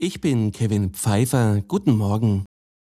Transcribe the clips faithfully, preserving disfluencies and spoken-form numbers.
Ich bin Kevin Pfeiffer. Guten Morgen.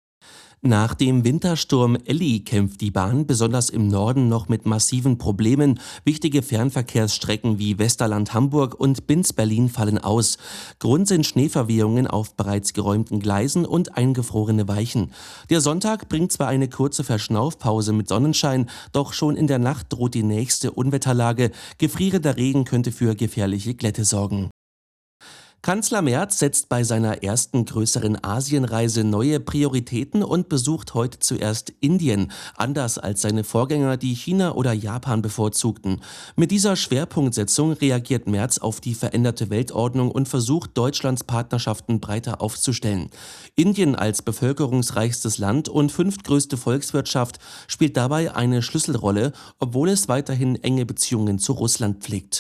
Nach dem Wintersturm Elli kämpft die Bahn besonders im Norden noch mit massiven Problemen. Wichtige Fernverkehrsstrecken wie Westerland-Hamburg und Binz-Berlin fallen aus. Grund sind Schneeverwehungen auf bereits geräumten Gleisen und eingefrorene Weichen. Der Sonntag bringt zwar eine kurze Verschnaufpause mit Sonnenschein, doch schon in der Nacht droht die nächste Unwetterlage. Gefrierender Regen könnte für gefährliche Glätte sorgen. Kanzler Merz setzt bei seiner ersten größeren Asienreise neue Prioritäten und besucht heute zuerst Indien, anders als seine Vorgänger, die China oder Japan bevorzugten. Mit dieser Schwerpunktsetzung reagiert Merz auf die veränderte Weltordnung und versucht, Deutschlands Partnerschaften breiter aufzustellen. Indien als bevölkerungsreichstes Land und fünftgrößte Volkswirtschaft spielt dabei eine Schlüsselrolle, obwohl es weiterhin enge Beziehungen zu Russland pflegt.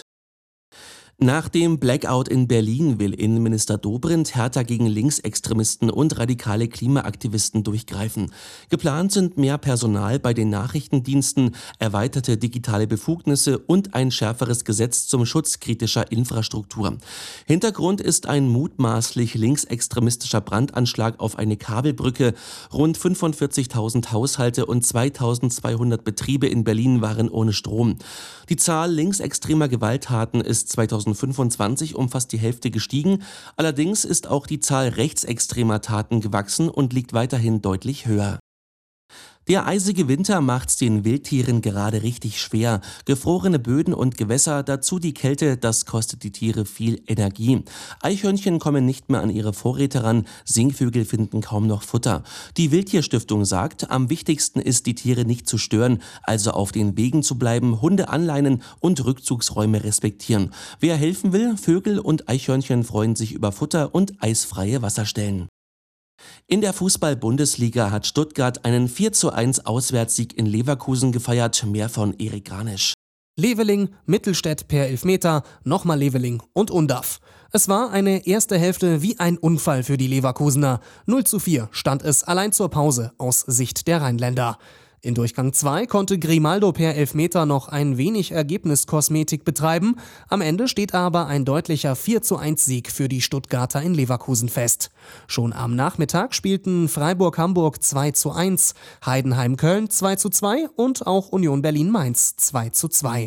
Nach dem Blackout in Berlin will Innenminister Dobrindt härter gegen Linksextremisten und radikale Klimaaktivisten durchgreifen. Geplant sind mehr Personal bei den Nachrichtendiensten, erweiterte digitale Befugnisse und ein schärferes Gesetz zum Schutz kritischer Infrastruktur. Hintergrund ist ein mutmaßlich linksextremistischer Brandanschlag auf eine Kabelbrücke. Rund fünfundvierzigtausend Haushalte und zweitausendzweihundert Betriebe in Berlin waren ohne Strom. Die Zahl linksextremer Gewalttaten ist zweitausendfünfundzwanzig um fast die Hälfte gestiegen. Allerdings ist auch die Zahl rechtsextremer Taten gewachsen und liegt weiterhin deutlich höher. Der eisige Winter macht's den Wildtieren gerade richtig schwer. Gefrorene Böden und Gewässer, dazu die Kälte, das kostet die Tiere viel Energie. Eichhörnchen kommen nicht mehr an ihre Vorräte ran, Singvögel finden kaum noch Futter. Die Wildtierstiftung sagt, am wichtigsten ist, die Tiere nicht zu stören, also auf den Wegen zu bleiben, Hunde anleinen und Rückzugsräume respektieren. Wer helfen will, Vögel und Eichhörnchen freuen sich über Futter und eisfreie Wasserstellen. In der Fußball-Bundesliga hat Stuttgart einen vier zu eins Auswärtssieg in Leverkusen gefeiert, mehr von Erik Granisch. Leveling, Mittelstädt per Elfmeter, nochmal Leveling und Undav. Es war eine erste Hälfte wie ein Unfall für die Leverkusener. null zu vier stand es allein zur Pause aus Sicht der Rheinländer. In Durchgang zwei konnte Grimaldo per Elfmeter noch ein wenig Ergebniskosmetik betreiben. Am Ende steht aber ein deutlicher vier zu eins Sieg für die Stuttgarter in Leverkusen fest. Schon am Nachmittag spielten Freiburg-Hamburg zwei zu eins, Heidenheim-Köln zwei zu zwei und auch Union Berlin-Mainz zwei zu zwei.